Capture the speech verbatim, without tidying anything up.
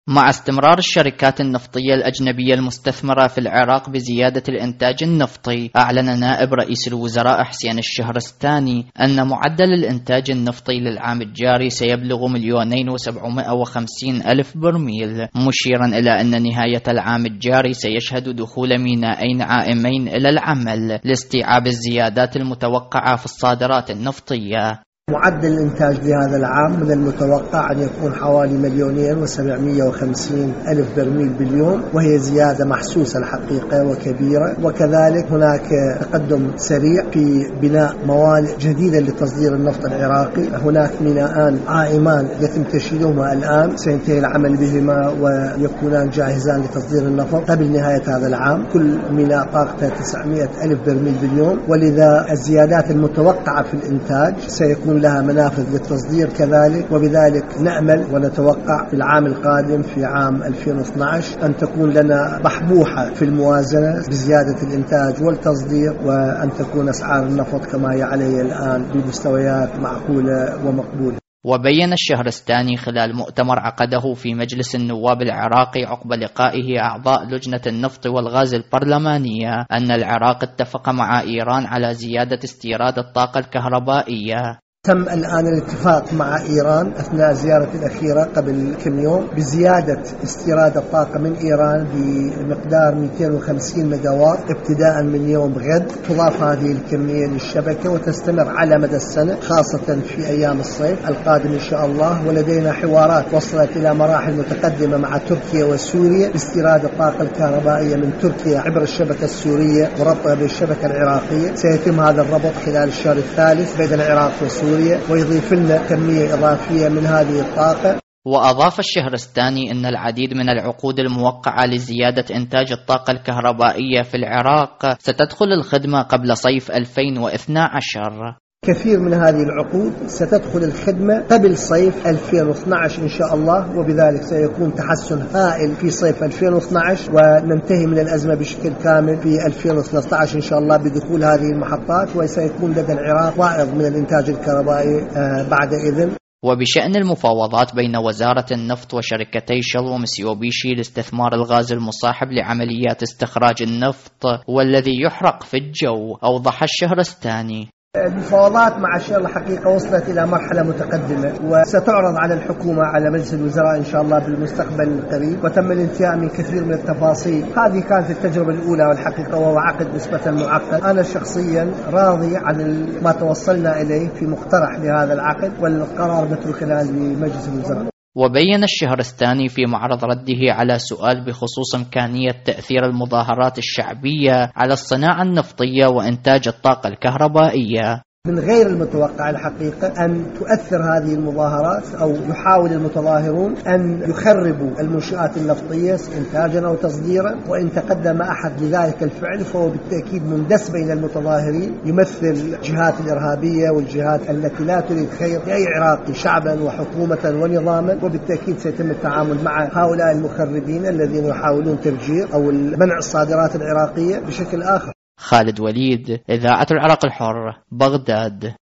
مع استمرار الشركات النفطية الأجنبية المستثمرة في العراق بزيادة الإنتاج النفطي، أعلن نائب رئيس الوزراء حسين الشهرستاني أن معدل الإنتاج النفطي للعام الجاري سيبلغ مليونين وسبعمائة وخمسين ألف برميل، مشيرا إلى أن نهاية العام الجاري سيشهد دخول ميناءين عائمين إلى العمل لاستيعاب الزيادات المتوقعة في الصادرات النفطية. معدل الإنتاج لهذا العام من المتوقع أن يكون حوالي مليونين وسبعمائة وخمسين ألف برميل باليوم، وهي زيادة محسوسة الحقيقة وكبيرة. وكذلك هناك تقدم سريع في بناء موانئ جديدة لتصدير النفط العراقي. هناك ميناءان عائمان يتم تشييدهما الآن، سينتهي العمل بهما ويكونان جاهزان لتصدير النفط قبل نهاية هذا العام. كل ميناء طاقته تسعمائة ألف برميل باليوم، ولذا الزيادات المتوقعة في الإنتاج سيكون لها منافذ للتصدير كذلك. وبذلك نأمل ونتوقع في العام القادم في عام ألفين واثني عشر أن تكون لنا بحبوحة في الموازنة بزيادة الإنتاج والتصدير، وأن تكون أسعار النفط كما هي عليه الآن بمستويات معقولة ومقبولة. وبين الشهرستاني خلال مؤتمر عقده في مجلس النواب العراقي عقب لقائه أعضاء لجنة النفط والغاز البرلمانية أن العراق اتفق مع إيران على زيادة استيراد الطاقة الكهربائية. تم الآن الاتفاق مع إيران أثناء زيارتي الأخيرة قبل كم يوم بزيادة استيراد الطاقة من إيران بمقدار مئتين وخمسين ميجاوات ابتداء من يوم غد. تضاف هذه الكمية للشبكة وتستمر على مدى السنة، خاصة في أيام الصيف القادم إن شاء الله. ولدينا حوارات وصلت إلى مراحل متقدمة مع تركيا وسوريا باستيراد الطاقة الكهربائية من تركيا عبر الشبكة السورية وربطها بالشبكة العراقية. سيتم هذا الربط خلال الشهر الثالث بين العراق وسوريا، ويضيف لنا كمية إضافية من هذه الطاقة. وأضاف الشهرستاني أن العديد من العقود الموقعة لزيادة إنتاج الطاقة الكهربائية في العراق ستدخل الخدمة قبل صيف ألفين واثني عشر. كثير من هذه العقود ستدخل الخدمة قبل صيف ألفين واثني عشر إن شاء الله، وبذلك سيكون تحسن هائل في صيف ألفين واثني عشر، وننتهي من الأزمة بشكل كامل في ألفين وثلاثة عشر إن شاء الله بدخول هذه المحطات، وسيكون لدى العراق فائض من الإنتاج الكهربائي بعد إذن. وبشأن المفاوضات بين وزارة النفط وشركتي شل ومسيوبيشي لاستثمار الغاز المصاحب لعمليات استخراج النفط والذي يحرق في الجو، أوضح الشهرستاني المفاوضات مع شل حقيقة وصلت إلى مرحلة متقدمة، وستعرض على الحكومة على مجلس الوزراء إن شاء الله بالمستقبل القريب، وتم الانتهاء من كثير من التفاصيل. هذه كانت التجربة الأولى والحقيقة، وهو عقد نسبة معقد. أنا شخصيا راضي عن ما توصلنا إليه في مقترح لهذا العقد، والقرار بترك الآن لمجلس الوزراء. وبين الشهرستاني في معرض رده على سؤال بخصوص إمكانية تأثير المظاهرات الشعبية على الصناعة النفطية وإنتاج الطاقة الكهربائية: من غير المتوقع الحقيقة أن تؤثر هذه المظاهرات أو يحاول المتظاهرون أن يخربوا المنشآت النفطية إنتاجا أو تصديرا، وإن تقدم أحد لذلك الفعل فهو بالتأكيد مندس بين المتظاهرين، يمثل الجهات الإرهابية والجهات التي لا تريد خير لأي عراقي شعبا وحكومة ونظاما، وبالتأكيد سيتم التعامل مع هؤلاء المخربين الذين يحاولون تفجير أو منع الصادرات العراقية بشكل آخر. خالد وليد، إذاعة العراق الحر، بغداد.